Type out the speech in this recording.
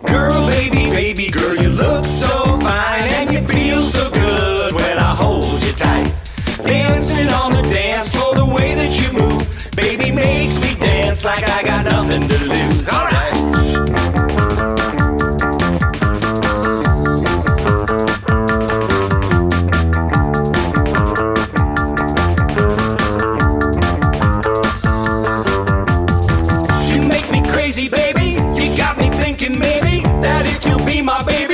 Girl, baby, baby girl, you look so fine and you feel so good when I hold you tight. Dancing on the dance floor, the way that you move, baby, makes me dance like I got nothing to lose. All right. You make me crazy, baby. You got me thinking maybe that if you'll be my baby,